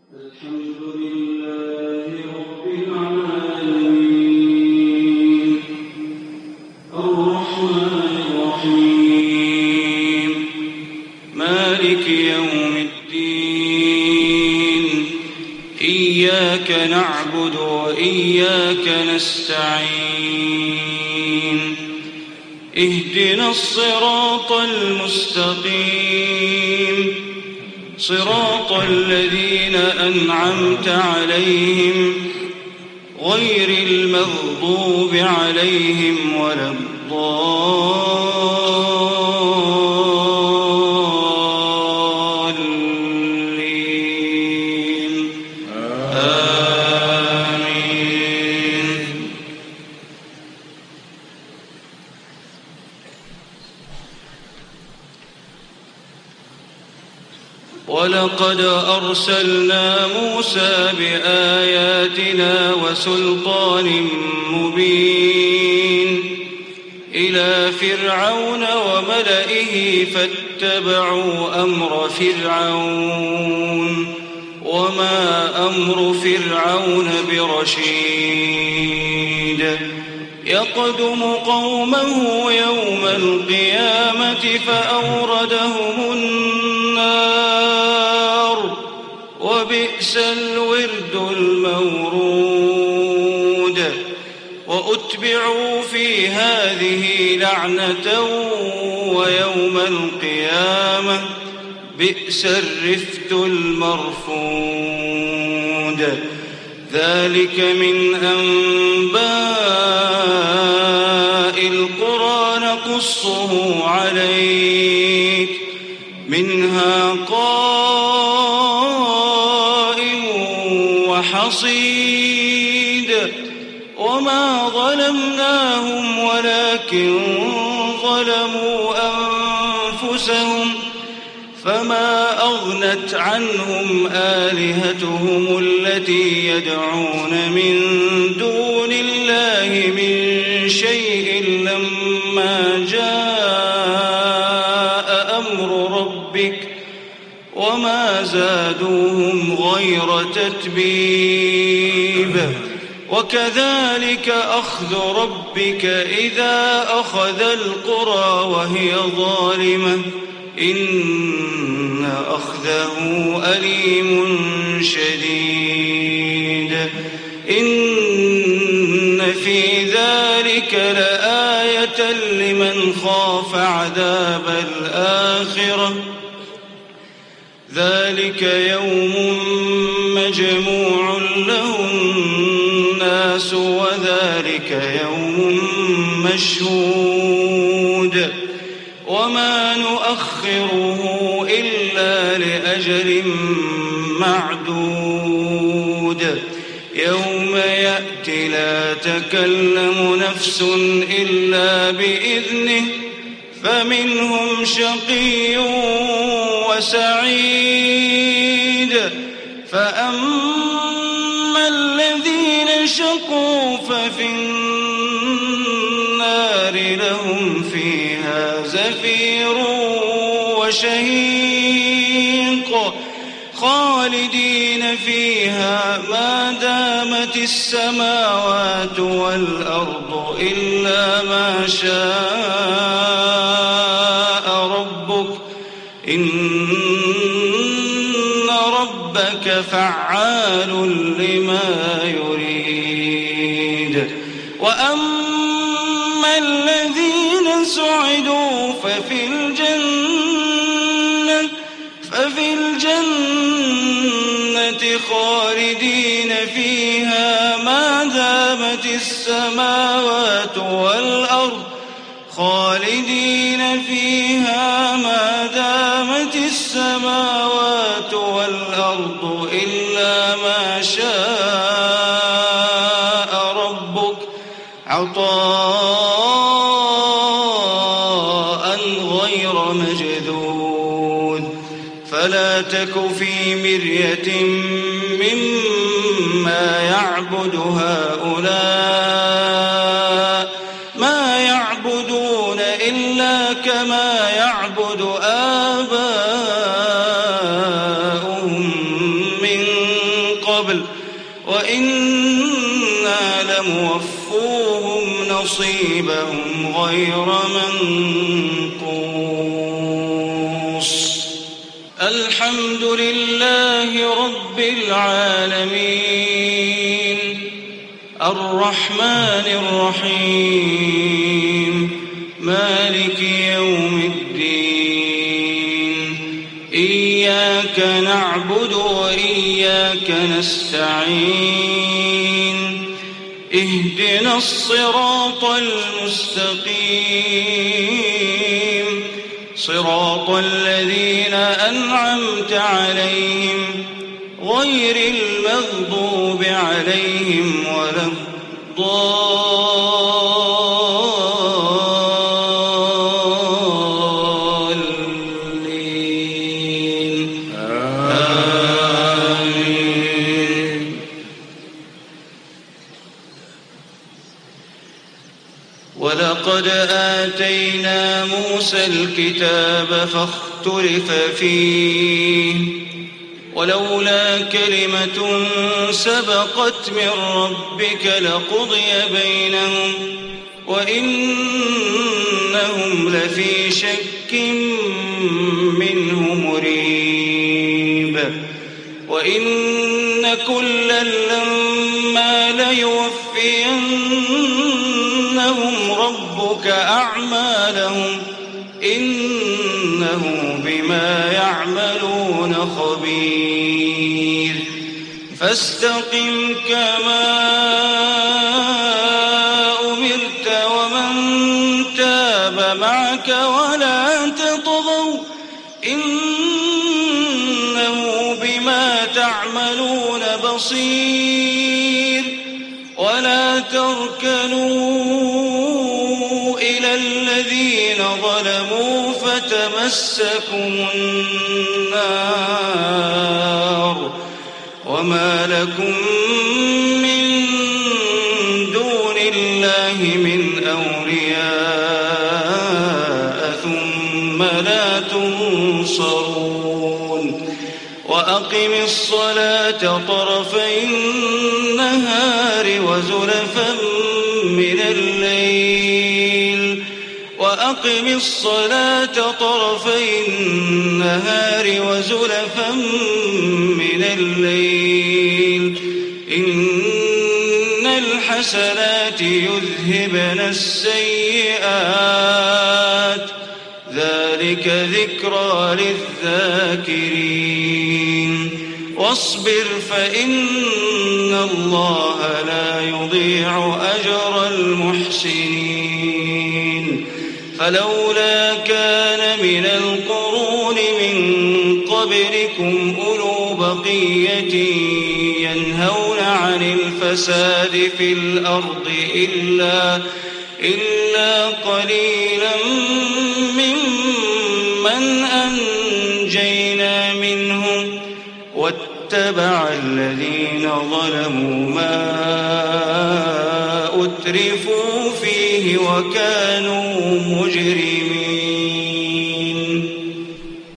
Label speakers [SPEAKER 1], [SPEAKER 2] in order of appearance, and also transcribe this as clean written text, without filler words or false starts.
[SPEAKER 1] الحمد لله رب العالمين الرحمن الرحيم مالك يوم الدين إياك نعبد وإياك نستعين اهدنا الصراط المستقيم صراط الذين أنعمت عليهم غير المغضوب عليهم ولا الضالين آمين. ولقد أرسلنا موسى بآياتنا وسلطان مبين إلى فرعون وملئه فاتبعوا أمر فرعون وما أمر فرعون برشيد يقدم قومه يوم القيامة فأوردهم النار وبئس الورد المورود وأتبعوا في هذه لعنة ويوم القيامة بئس الرفد المرفود ذلك من أنباء القرى نقصه عليك منها قائم وحصيد وما ظلمناهم ولكن ظلموا أنفسهم فما أغنت عنهم آلهتهم التي يدعون من دون الله من شيء لما جاء أمر ربك وما زادوهم غير تتبيب وكذلك أخذ ربك إذا أخذ القرى وهي ظالمة إن أخذه أليم شديد إن في ذلك لآية لمن خاف عذاب الآخرة ذلك يوم مجموع له الناس وذلك يوم مشهود وما نؤخره إلا لأجل معدود يوم يأتي لا تكلم نفس إلا بإذنه فمنهم شقي وسعيد فأما الذين شقوا ففي النار لهم فيها زفير وشهيق خالدين فيها ما دامت السماوات والأرض إلا ما شاء ربك إن ربك فعال لما يريد وأما الذين سعدوا ففي الجنة خالدين فيها ما دامت السماوات والأرض خالدين فيها ما دامت السماوات والأرض إلا ما شاء ربك عطاء غير مجذوذ فلا تك في مرية مما يعبد هؤلاء ما يعبدون إلا كما يعبد آباؤهم من قبل وإنا لموفوهم نصيبهم غير منقوص. الحمد لله رب العالمين الرحمن الرحيم مالك يوم الدين إياك نعبد وإياك نستعين اهدنا الصراط المستقيم صراط الذين أنعمت عليهم غير المغضوب عليهم ولا الضالين آمين. ولقد آتينا موسى الكتاب فاختلف فيه ولولا كلمة سبقت من ربك لقضي بينهم وإنهم لفي شك منه مريب. وإن كلا لما ليوفينهم ربك أعمالهم إنه بما يعملون خبير. فاستقم كما أمرت ومن تاب معك ولا تطغوا إنه بما تعملون بصير. ولا تركنوا إلى الذين ظلموا فتمسكم النار وما لكم من دون الله من أولياء ثم لا تنصرون. وأقم الصلاة طرفي النهار وزلفا من الليل وأقم الصلاة طرفي النهار وزلفا من الليل إن الحسنات يذهبن السيئات ذلك ذكرى للذاكرين. واصبر فإن الله لا يضيع أجر المحسنين. فلولا كان من القرون من قبلكم أولو بقية ينهون عن الفساد في الأرض إلا قليلا ممن أنجينا منهم واتبع الذين ظلموا ما أترفوا فيه وكانوا مجرمين.